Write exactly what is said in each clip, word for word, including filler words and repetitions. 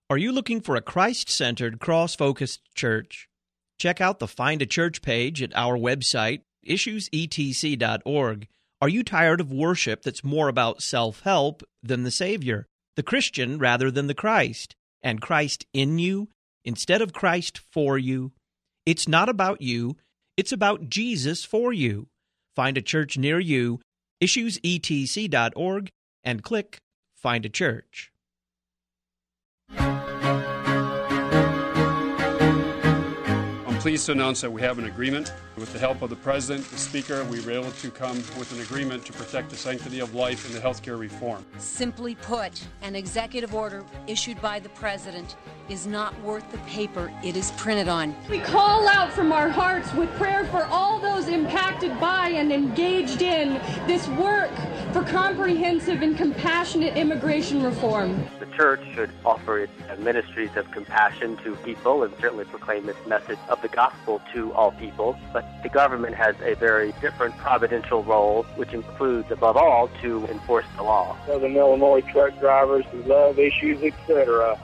Are you looking for a Christ-centered, cross-focused church? Check out the Find a Church page at our website, issues e t c dot org. Are you tired of worship that's more about self-help than the Savior, the Christian rather than the Christ, and Christ in you instead of Christ for you? It's not about you. It's about Jesus for you. Find a church near you, issues e t c dot org, and click Find a Church. I'm pleased to announce that we have an agreement. With the help of the President, the Speaker, we were able to come with an agreement to protect the sanctity of life in the healthcare reform. Simply put, an executive order issued by the President is not worth the paper it is printed on. We call out from our hearts with prayer for all those impacted by and engaged in this work for comprehensive and compassionate immigration reform. The church should offer its ministries of compassion to people and certainly proclaim its message of the gospel to all people. But the government has a very different providential role, which includes, above all, to enforce the law. Southern Illinois truck drivers who love issues, et cetera.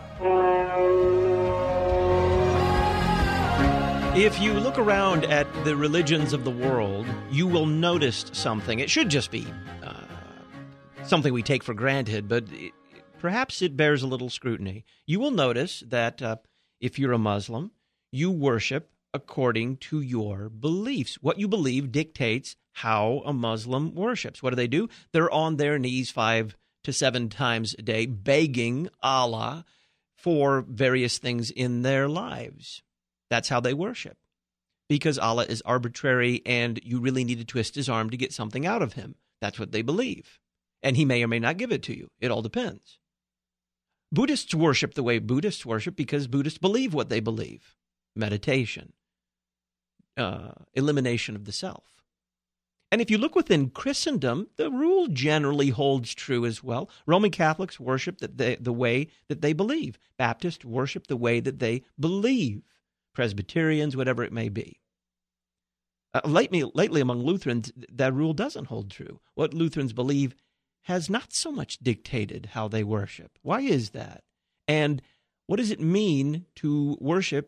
If you look around at the religions of the world, you will notice something. It should just be uh, something we take for granted, but it, perhaps it bears a little scrutiny. You will notice that uh, if you're a Muslim, you worship according to your beliefs. What you believe dictates how a Muslim worships. What do they do? They're on their knees five to seven times a day, begging Allah for various things in their lives. That's how they worship, because Allah is arbitrary and you really need to twist his arm to get something out of him. That's what they believe. And he may or may not give it to you. It all depends. Buddhists worship the way Buddhists worship because Buddhists believe what they believe. Meditation. Uh, elimination of the self. And if you look within Christendom, the rule generally holds true as well. Roman Catholics worship that they, the way that they believe. Baptists worship the way that they believe. Presbyterians, whatever it may be. Uh, lately, lately, among Lutherans, that rule doesn't hold true. What Lutherans believe has not so much dictated how they worship. Why is that? And what does it mean to worship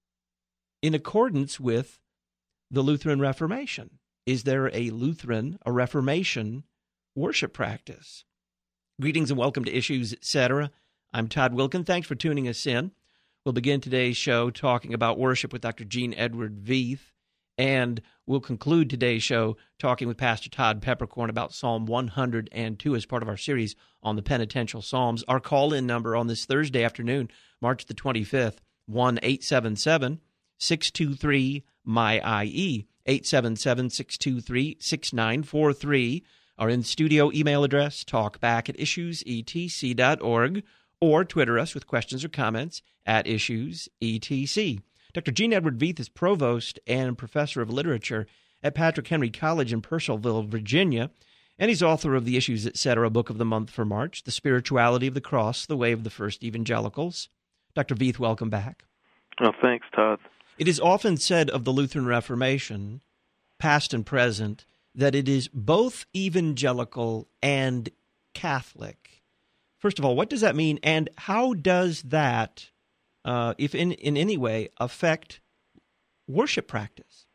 in accordance with the Lutheran Reformation? Is there a Lutheran, a Reformation worship practice? Greetings and welcome to Issues, et cetera. I'm Todd Wilkin. Thanks for tuning us in. We'll begin today's show talking about worship with Doctor Gene Edward Veith, and we'll conclude today's show talking with Pastor Todd Peppercorn about Psalm one hundred two as part of our series on the penitential Psalms. Our call-in number on this Thursday afternoon, March the twenty-fifth, one eight seven seven, six two three, M Y I E, eight seven seven, six two three, six nine four three. Our in-studio email address, talkback at issues e t c dot org, or Twitter us with questions or comments at issues e t c. Doctor Gene Edward Veith is provost and professor of literature at Patrick Henry College in Purcellville, Virginia, and he's author of the Issues, et cetera. Book of the month for March, The Spirituality of the Cross, The Way of the First Evangelicals. Doctor Veith, welcome back. Well, thanks, Todd. It is often said of the Lutheran Reformation, past and present, that it is both evangelical and Catholic. First of all, what does that mean, and how does that, uh, if in, in any way, affect worship practice?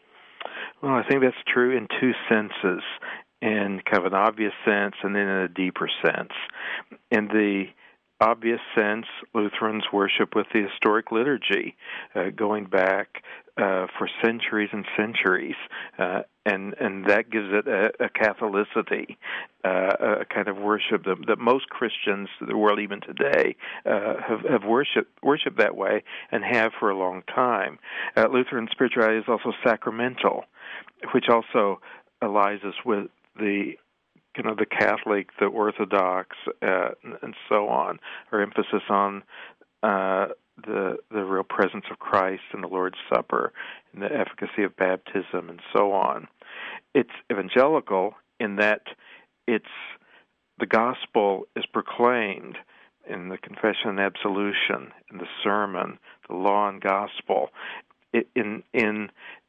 Well, I think that's true in two senses, in kind of an obvious sense and then in a deeper sense. In the obvious sense, Lutherans worship with the historic liturgy, uh, going back uh, for centuries and centuries, uh, and and that gives it a, a Catholicity, uh, a kind of worship that, that most Christians in the world, even today, uh, have, have worshipped worshipped that way and have for a long time. Uh, Lutheran spirituality is also sacramental, which also allies us with the you know, the Catholic, the Orthodox, uh, and so on, or emphasis on uh, the the real presence of Christ in the Lord's Supper and the efficacy of baptism and so on. It's evangelical in that it's the gospel is proclaimed in the confession and absolution, in the sermon, the law and gospel, in in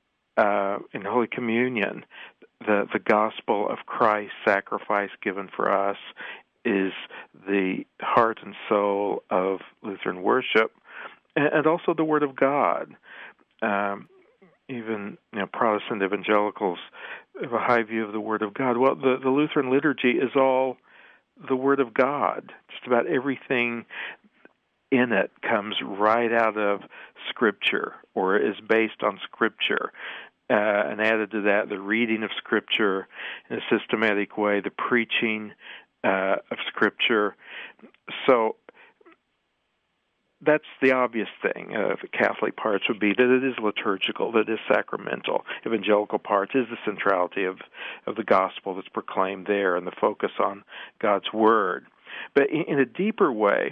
uh, in Holy Communion. The, the gospel of Christ's sacrifice given for us is the heart and soul of Lutheran worship, and also the Word of God. Um, even you know, Protestant evangelicals have a high view of the Word of God. Well, the, the Lutheran liturgy is all the Word of God. Just about everything in it comes right out of Scripture or is based on Scripture. Uh, and added to that, the reading of Scripture in a systematic way, the preaching uh, of Scripture. So that's the obvious thing. Uh, the Catholic parts would be that it is liturgical, that it is sacramental. Evangelical parts is the centrality of, of the gospel that's proclaimed there and the focus on God's Word. But in, in a deeper way,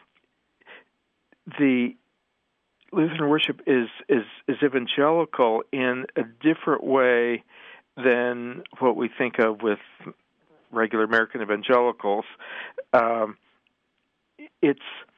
the Lutheran worship is, is, is evangelical in a different way than what we think of with regular American evangelicals. Um, it's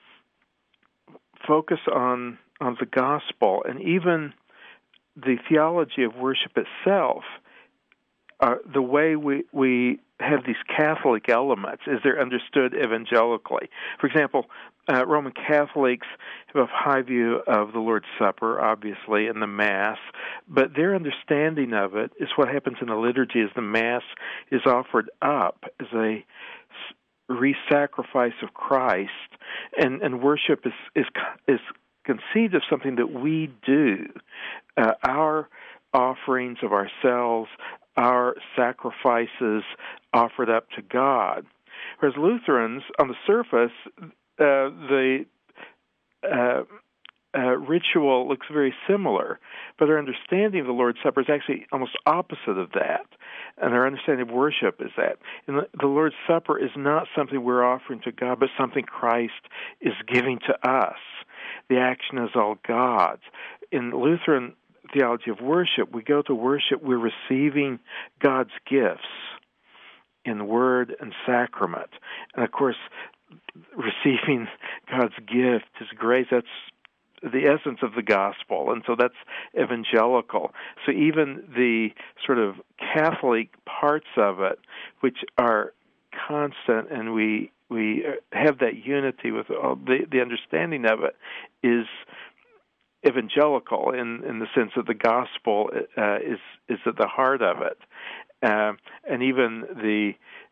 focus on on the gospel, and even the theology of worship itself. Uh, the way we we have these Catholic elements is they're understood evangelically. For example, uh, Roman Catholics have a high view of the Lord's Supper, obviously, and the Mass, but their understanding of it is what happens in the liturgy as the Mass is offered up as a re-sacrifice of Christ, and, and worship is, is is conceived of something that we do. Uh, our offerings of ourselves, our sacrifices offered up to God. Whereas Lutherans, on the surface, uh, the uh, uh, ritual looks very similar, but our understanding of the Lord's Supper is actually almost opposite of that. And our understanding of worship is that. And the, the Lord's Supper is not something we're offering to God, but something Christ is giving to us. The action is all God's. In Lutheran theology of worship, we go to worship, we're receiving God's gifts in word and sacrament. And of course, receiving God's gift, His grace, that's the essence of the gospel, and so that's evangelical. So even the sort of Catholic parts of it, which are constant, and we we have that unity with all the the understanding of it, is evangelical in in the sense that the gospel uh, is is at the heart of it, uh, and even the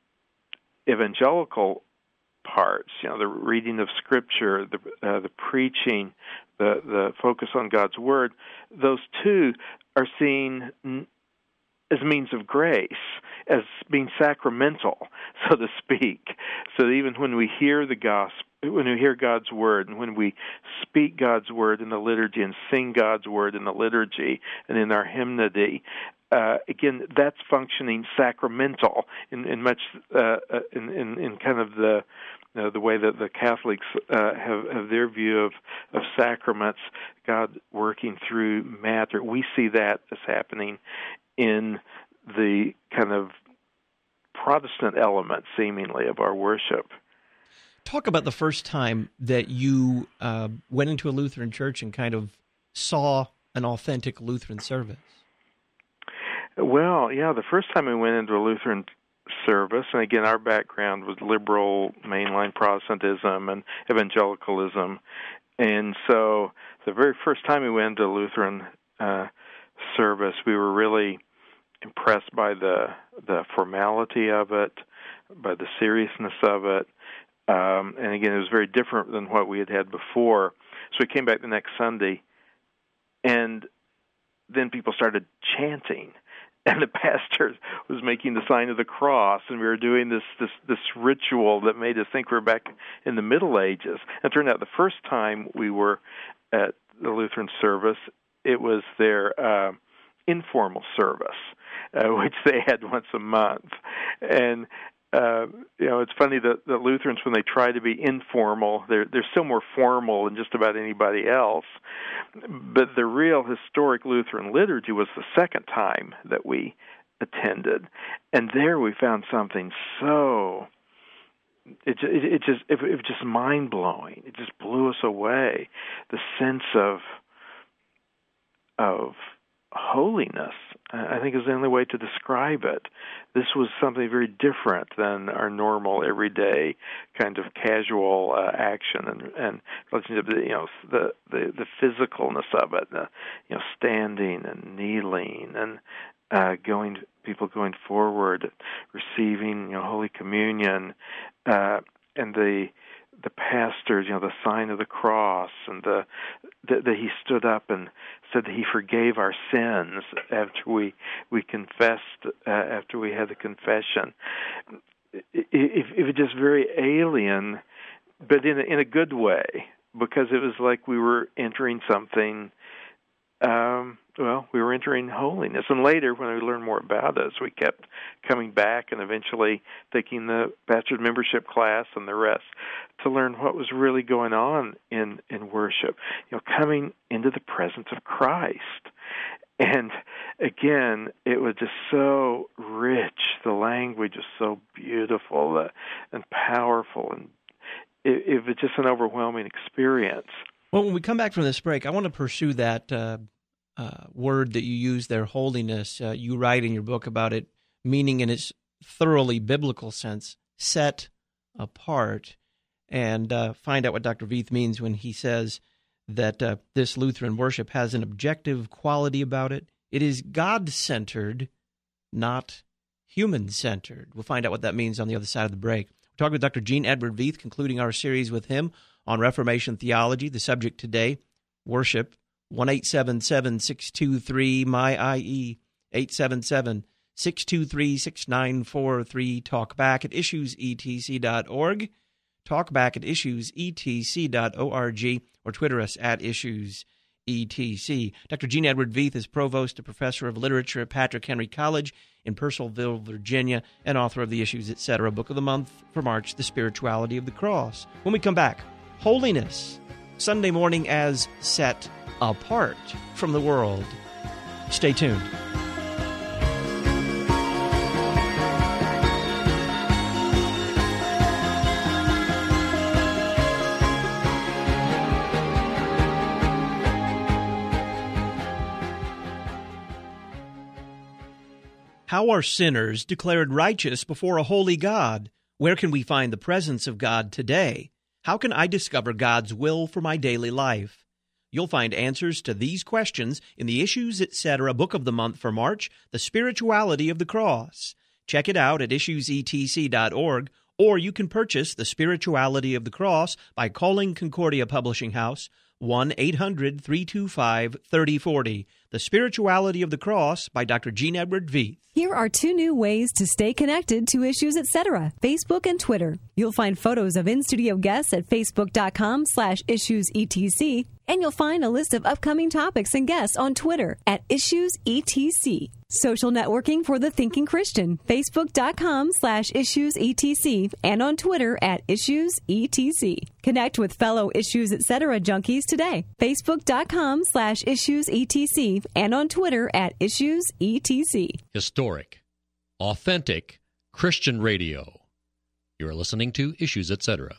evangelical parts, you know, the reading of Scripture, the uh, the preaching, the the focus on God's Word, those two are seen as means of grace, as being sacramental, so to speak. So even when we hear the gospel, when we hear God's Word, and when we speak God's Word in the liturgy and sing God's Word in the liturgy and in our hymnody, Uh, again, that's functioning sacramental in, in much uh, in, in in kind of the uh, the way that the Catholics uh, have, have their view of, of sacraments, God working through matter. We see that as happening in the kind of Protestant element, seemingly, of our worship. Talk about the first time that you uh, went into a Lutheran church and kind of saw an authentic Lutheran service. Well, yeah, the first time we went into a Lutheran service, and again, our background was liberal mainline Protestantism and evangelicalism, and so the very first time we went into a Lutheran uh, service, we were really impressed by the the formality of it, by the seriousness of it, um, and again, it was very different than what we had had before. So we came back the next Sunday, and then people started chanting. And the pastor was making the sign of the cross, and we were doing this, this this ritual that made us think we were back in the Middle Ages. And it turned out the first time we were at the Lutheran service, it was their uh, informal service, uh, which they had once a month. And uh, you know, it's funny that the Lutherans, when they try to be informal, they're they're still more formal than just about anybody else. But the real historic Lutheran liturgy was the second time that we attended, and there we found something so it it, it just it, it was just mind blowing. It just blew us away. The sense of of holiness, I think is the only way to describe it. This was something very different than our normal, everyday kind of casual uh, action and, and relationship. You know, the, the the physicalness of it, the, you know, standing and kneeling and uh, going, people going forward, receiving, you know, Holy Communion, uh, and the the pastors, you know, the sign of the cross, and the that he stood up and said that he forgave our sins after we we confessed, uh, after we had the confession. If, if it just very alien, but in a, in a good way, because it was like we were entering something. Um, well, we were entering holiness, and later, when we learned more about us, we kept coming back and eventually taking the pastor's membership class and the rest to learn what was really going on in, in worship. You know, coming into the presence of Christ. And again, it was just so rich. The language is so beautiful uh, and powerful, and it, it was just an overwhelming experience. Well, when we come back from this break, I want to pursue that uh, uh, word that you use there, holiness. Uh, you write in your book about it, meaning in its thoroughly biblical sense, set apart, and uh, find out what Doctor Veith means when he says that uh, this Lutheran worship has an objective quality about it. It is God-centered, not human-centered. We'll find out what that means on the other side of the break. We're talking with Doctor Gene Edward Veith, concluding our series with him on Reformation theology. The subject today, worship. one eight seven seven, six two three, M Y I E, eight seven seven, six two three, six nine four three. Talk back at issues e t c dot org. Talk back at issues e t c dot org, or Twitter us at issues e t c. Doctor Gene Edward Veith is provost and professor of literature at Patrick Henry College in Purcellville, Virginia, and author of the Issues, et cetera. Book of the Month for March, The Spirituality of the Cross. When we come back, holiness, Sunday morning as set apart from the world. Stay tuned. How are sinners declared righteous before a holy God? Where can we find the presence of God today? How can I discover God's will for my daily life? You'll find answers to these questions in the Issues, et cetera. Book of the Month for March, The Spirituality of the Cross. Check it out at issues e t c dot org, or you can purchase The Spirituality of the Cross by calling Concordia Publishing House, one eight hundred, three two five, three oh four oh. The Spirituality of the Cross by Doctor Gene Edward Veith. Here are two new ways to stay connected to Issues, et cetera. Facebook and Twitter. You'll find photos of in-studio guests at facebook.com slash issuesetc, and you'll find a list of upcoming topics and guests on Twitter at issuesetc. Social networking for the thinking Christian. Facebook.com slash issuesetc, and on Twitter at issuesetc. Connect with fellow Issues, et cetera. junkies today. Facebook.com slash issuesetc, and on Twitter at issuesetc. Historic, authentic Christian radio. You are listening to Issues, et cetera.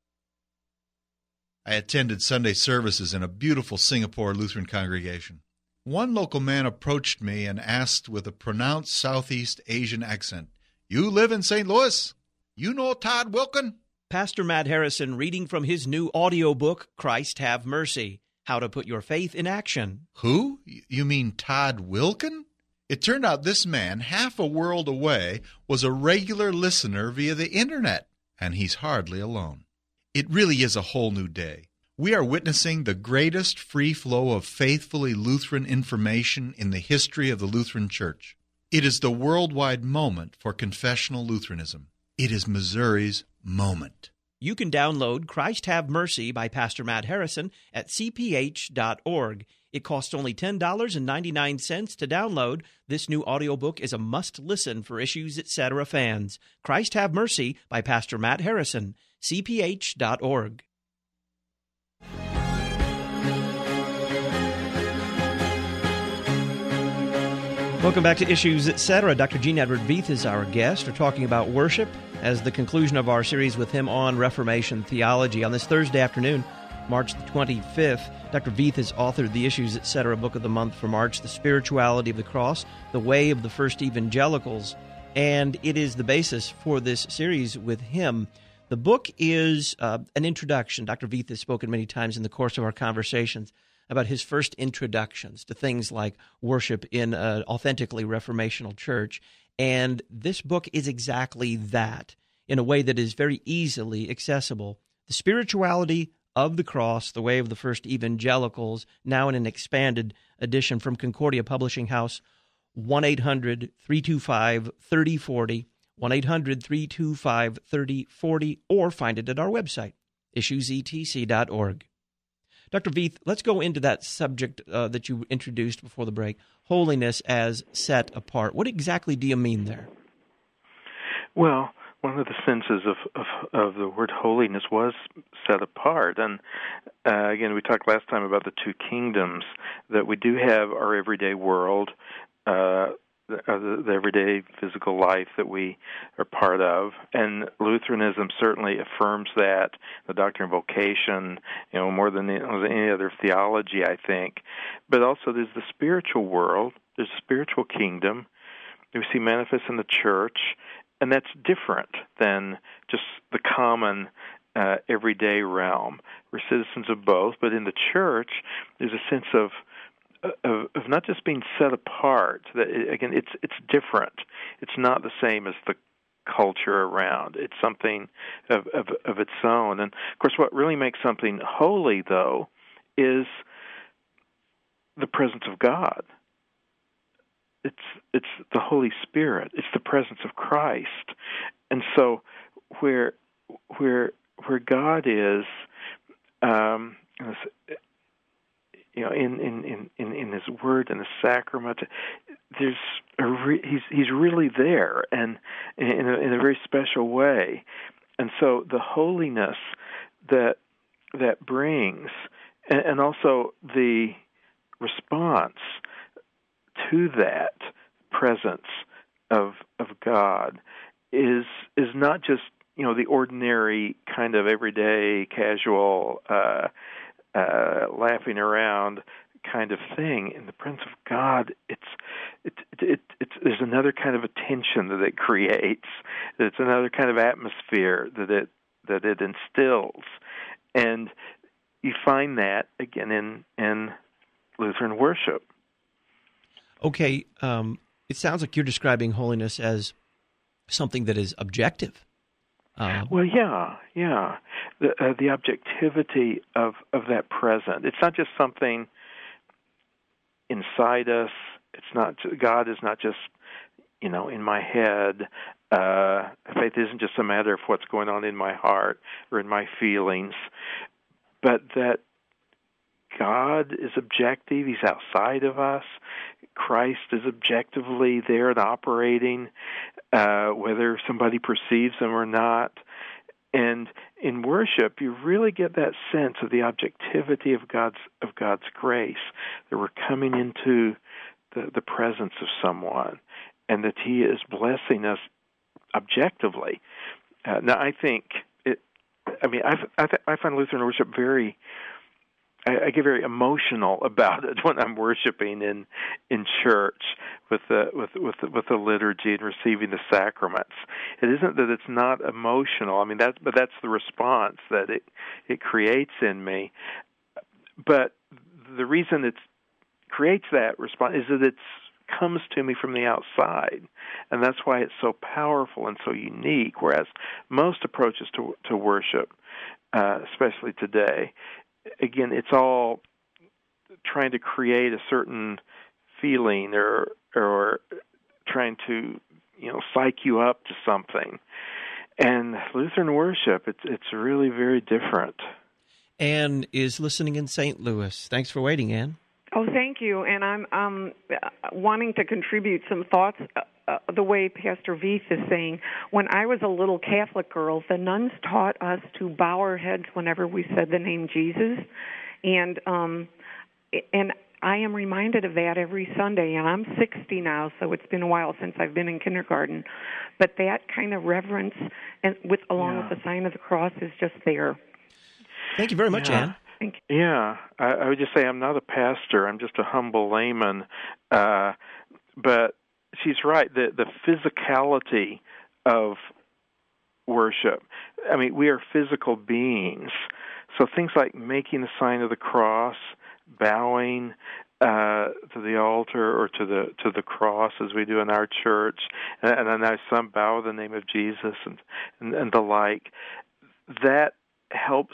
I attended Sunday services in a beautiful Singapore Lutheran congregation. One local man approached me and asked with a pronounced Southeast Asian accent, "You live in Saint Louis? You know Todd Wilken?" Pastor Matt Harrison reading from his new audiobook, Christ Have Mercy, How to Put Your Faith in Action. Who? You mean Todd Wilken? It turned out this man, half a world away, was a regular listener via the internet, and he's hardly alone. It really is a whole new day. We are witnessing the greatest free flow of faithfully Lutheran information in the history of the Lutheran Church. It is the worldwide moment for confessional Lutheranism. It is Missouri's moment. You can download Christ Have Mercy by Pastor Matt Harrison at c p h dot org. It costs only ten dollars and ninety-nine cents to download. This new audiobook is a must-listen for Issues, et cetera. fans. Christ Have Mercy by Pastor Matt Harrison, c p h dot org. Welcome back to Issues, et cetera. Doctor Gene Edward Veith is our guest. We're talking about worship as the conclusion of our series with him on Reformation theology. On this Thursday afternoon, March the twenty-fifth. Doctor Veith has authored the Issues Etc. Book of the Month for March, The Spirituality of the Cross, The Way of the First Evangelicals, and it is the basis for this series with him. The book is uh, an introduction. Doctor Veith has spoken many times in the course of our conversations about his first introductions to things like worship in an authentically reformational church, and this book is exactly that, in a way that is very easily accessible. The Spirituality of the Cross, The Way of the First Evangelicals, now in an expanded edition from Concordia Publishing House, one eight hundred, three two five, three oh four oh, one eight hundred, three two five, three oh four oh, or find it at our website, issues e t c dot org. Doctor Veith, let's go into that subject uh, that you introduced before the break, holiness as set apart. What exactly do you mean there? Well, one of the senses of, of, of the word holiness was set apart. And uh, again, we talked last time about the two kingdoms, that we do have our everyday world, uh, the, uh, the everyday physical life that we are part of. And Lutheranism certainly affirms that, the doctrine of vocation, you know, more than any other theology, I think. But also there's the spiritual world, there's a spiritual kingdom we see manifest in the church, and that's different than just the common uh, everyday realm. We're citizens of both, but in the church, there's a sense of of, of not just being set apart. That it, again, it's it's different. It's not the same as the culture around. It's something of, of of its own. And of course, what really makes something holy, though, is the presence of God. It's it's the Holy Spirit. It's the presence of Christ. And so, where where where God is, um, you know, in in, in, in His Word and the sacrament, there's a re- he's he's really there, and in a, in a very special way. And so, the holiness that that brings, and, and also the response to that presence of of God is is not just, you know, the ordinary kind of everyday casual uh, uh, laughing around kind of thing. In the presence of God, it's it, it, it it's there's another kind of attention that it creates. It's another kind of atmosphere that it that it instills, and you find that again in in Lutheran worship. Okay, um, it sounds like you're describing holiness as something that is objective. Uh, well, yeah, yeah. The uh, the objectivity of, of that present. It's not just something inside us. It's not God is not just, you know, in my head. Uh, faith isn't just a matter of what's going on in my heart or in my feelings, but that God is objective. He's outside of us. Christ is objectively there and operating, uh, whether somebody perceives him or not. And in worship, you really get that sense of the objectivity of God's of God's grace, that we're coming into the, the presence of someone, and that He is blessing us objectively. Uh, now, I think it. I mean, I've, I, th- I find Lutheran worship very. I get very emotional about it when I'm worshiping in in church with the with with the, with the liturgy and receiving the sacraments. It isn't that it's not emotional. I mean, that but that's the response that it it creates in me. But the reason it creates that response is that it comes to me from the outside, and that's why it's so powerful and so unique. Whereas most approaches to to worship, uh, especially today, again, it's all trying to create a certain feeling or or trying to, you know, psych you up to something. And Lutheran worship, it's it's really very different. Anne is listening in Saint Louis. Thanks for waiting, Anne. Oh, thank you. And I'm um, wanting to contribute some thoughts uh, uh, the way Pastor Veith is saying. When I was a little Catholic girl, the nuns taught us to bow our heads whenever we said the name Jesus. And um, and I am reminded of that every Sunday. And I'm sixty now, so it's been a while since I've been in kindergarten. But that kind of reverence, and with along yeah. with the sign of the cross, is just there. Thank you very much, yeah. Anne. Thank you. Yeah, I, I would just say I'm not a pastor. I'm just a humble layman. Uh, but she's right. The the physicality of worship. I mean, we are physical beings. So things like making the sign of the cross, bowing uh, to the altar or to the to the cross as we do in our church, and, and I know some bow in the name of Jesus and, and, and the like, that helps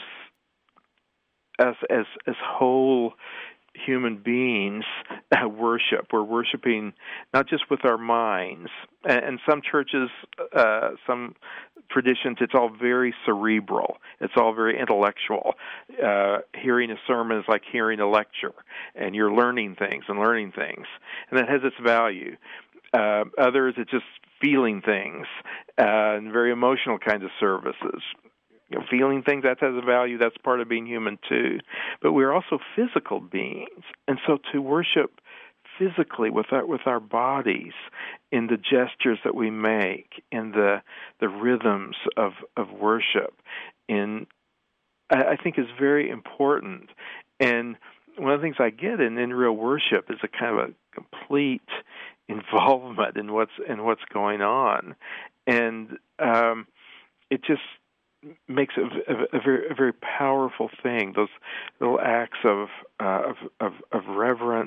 us as as whole human beings uh, worship. We're worshiping not just with our minds. And, and some churches, uh, some traditions, it's all very cerebral. It's all very intellectual. Uh, hearing a sermon is like hearing a lecture, and you're learning things and learning things, and that has its value. Uh, others, it's just feeling things, uh, and very emotional kinds of services. You know, feeling things, that has a value. That's part of being human too. But we're also physical beings, and so to worship physically with our with our bodies, in the gestures that we make, in the the rhythms of of worship, in I, I think is very important. And one of the things I get in, in real worship is a kind of a complete involvement in what's in what's going on, and um, it just makes it a, a, very a very powerful thing. Those little acts of uh, of, of of reverence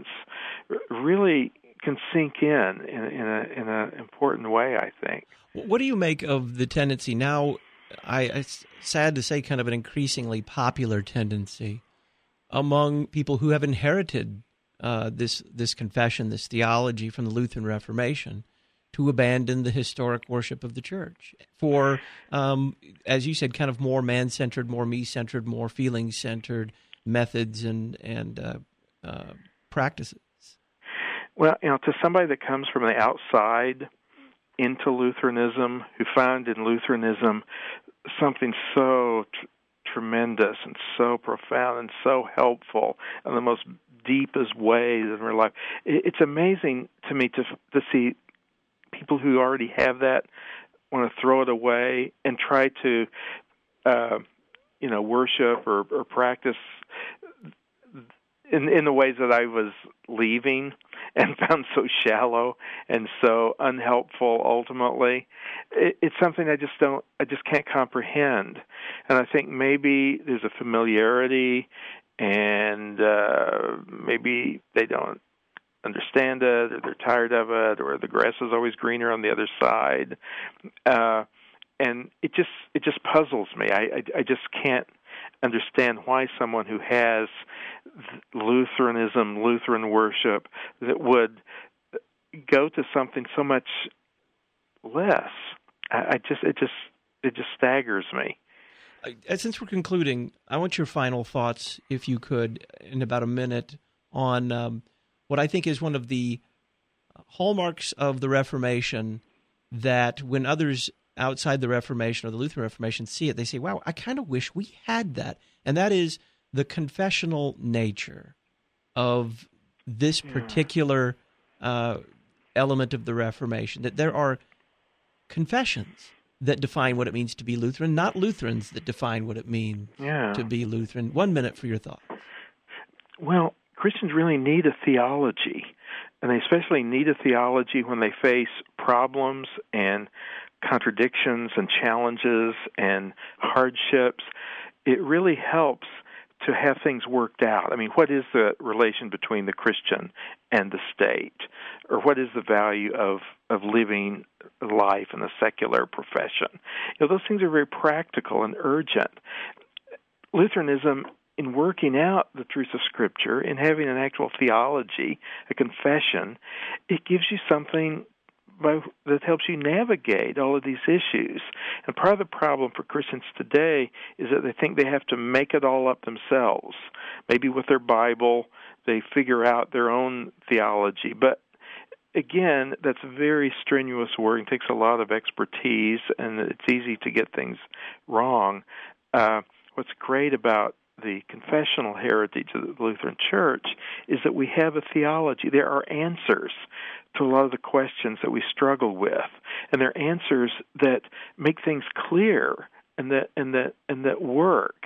really can sink in in, in a in an important way, I think. What do you make of the tendency now? I it's sad to say, kind of an increasingly popular tendency among people who have inherited uh, this this confession, this theology from the Lutheran Reformation, to abandon the historic worship of the church for, um, as you said, kind of more man-centered, more me-centered, more feeling-centered methods and and uh, uh, practices. Well, you know, to somebody that comes from the outside into Lutheranism, who found in Lutheranism something so tr- tremendous and so profound and so helpful in the most deepest ways in their life, it's amazing to me to to see people who already have that want to throw it away and try to, uh, you know, worship or, or practice in in the ways that I was leaving and found so shallow and so unhelpful. Ultimately, it, it's something I just don't, I just can't comprehend. And I think maybe there's a familiarity, and uh, maybe they don't understand it, or they're tired of it, or the grass is always greener on the other side, uh, and it just it just puzzles me. I, I I just can't understand why someone who has Lutheranism, Lutheran worship, that would go to something so much less. I, I just it just it just staggers me. Uh, since we're concluding, I want your final thoughts, if you could, in about a minute, on Um, what I think is one of the hallmarks of the Reformation, that when others outside the Reformation or the Lutheran Reformation see it, they say, wow, I kind of wish we had that. And that is the confessional nature of this particular uh, element of the Reformation, that there are confessions that define what it means to be Lutheran, not Lutherans that define what it means yeah. to be Lutheran. One minute for your thought. Well, Christians really need a theology, and they especially need a theology when they face problems and contradictions and challenges and hardships. It really helps to have things worked out. I mean, what is the relation between the Christian and the state? Or what is the value of, of living life in a secular profession? You know, those things are very practical and urgent. Lutheranism, in working out the truths of Scripture, in having an actual theology, a confession, it gives you something by, that helps you navigate all of these issues. And part of the problem for Christians today is that they think they have to make it all up themselves. Maybe with their Bible, they figure out their own theology. But again, that's very strenuous work. It takes a lot of expertise, and it's easy to get things wrong. Uh, what's great about the confessional heritage of the Lutheran Church is that we have a theology. There are answers to a lot of the questions that we struggle with, and they're answers that make things clear and that and that and that work.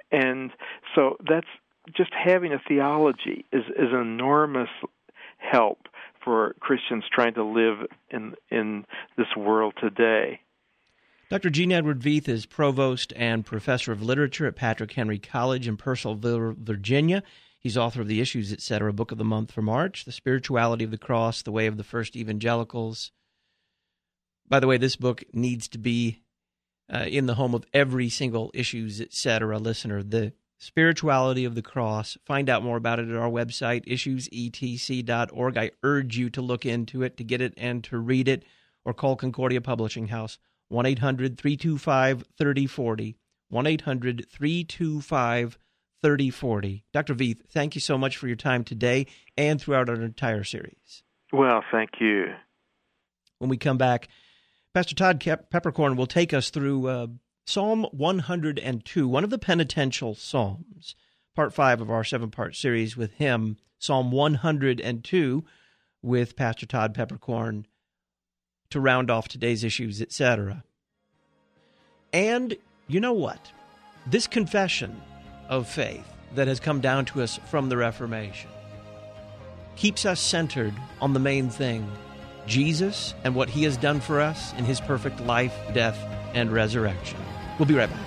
And so that's just having a theology is, is an enormous help for Christians trying to live in in this world today. Doctor Gene Edward Veith is provost and professor of literature at Patrick Henry College in Purcellville, Virginia. He's author of the Issues, et cetera, Book of the Month for March, The Spirituality of the Cross, The Way of the First Evangelicals. By the way, this book needs to be uh, in the home of every single Issues, et cetera listener. The Spirituality of the Cross. Find out more about it at our website, issues e t c dot org. I urge you to look into it, to get it, and to read it, or call Concordia Publishing House, one eight hundred three two five three oh four oh, one eight hundred three two five three oh four oh. Doctor Veith, thank you so much for your time today and throughout our entire series. Well, thank you. When we come back, Pastor Todd Peperkorn will take us through uh, Psalm one hundred two, one of the penitential psalms, part five of our seven-part series with him, Psalm one hundred two, with Pastor Todd Peperkorn, to round off today's Issues, et cetera. And you know what? This confession of faith that has come down to us from the Reformation keeps us centered on the main thing, Jesus and what he has done for us in his perfect life, death, and resurrection. We'll be right back.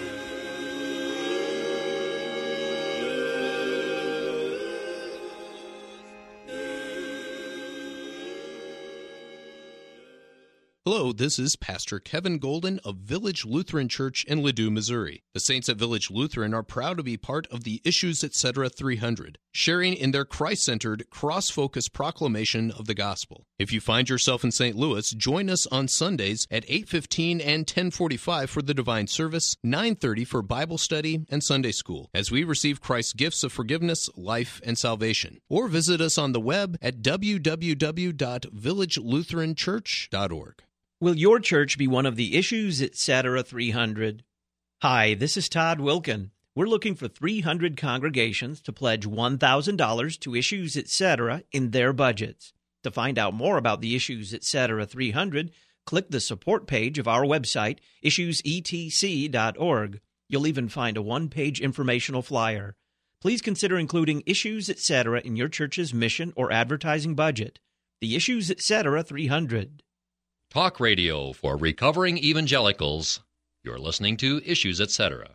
Hello, this is Pastor Kevin Golden of Village Lutheran Church in Ladue, Missouri. The saints at Village Lutheran are proud to be part of the Issues, et cetera three hundred, sharing in their Christ-centered, cross-focused proclamation of the gospel. If you find yourself in Saint Louis, join us on Sundays at eight fifteen and ten forty-five for the Divine Service, nine thirty for Bible study and Sunday school, as we receive Christ's gifts of forgiveness, life, and salvation. Or visit us on the web at w w w dot village lutheran church dot org. Will your church be one of the Issues, et cetera three hundred? Hi, this is Todd Wilkin. We're looking for three hundred congregations to pledge one thousand dollars to Issues, et cetera in their budgets. To find out more about the Issues, et cetera three hundred, click the support page of our website, issues e t c dot org. You'll even find a one-page informational flyer. Please consider including Issues, et cetera in your church's mission or advertising budget. The Issues, et cetera three hundred. Talk radio for recovering evangelicals. You're listening to Issues, et cetera.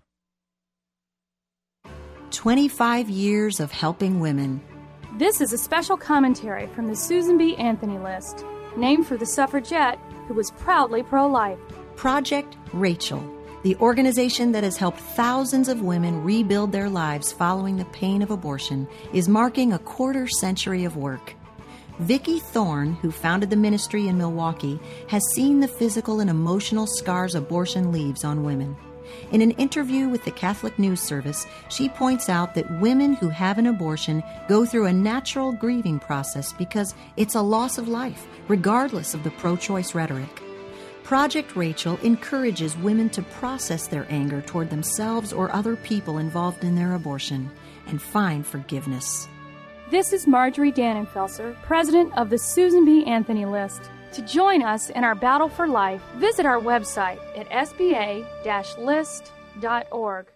twenty-five years of helping women. This is a special commentary from the Susan B. Anthony List, named for the suffragette who was proudly pro-life. Project Rachel, the organization that has helped thousands of women rebuild their lives following the pain of abortion, is marking a quarter century of work. Vicki Thorne, who founded the ministry in Milwaukee, has seen the physical and emotional scars abortion leaves on women. In an interview with the Catholic News Service, she points out that women who have an abortion go through a natural grieving process because it's a loss of life, regardless of the pro-choice rhetoric. Project Rachel encourages women to process their anger toward themselves or other people involved in their abortion and find forgiveness. This is Marjorie Dannenfelser, president of the Susan B. Anthony List. To join us in our battle for life, visit our website at s b a dash list dot org.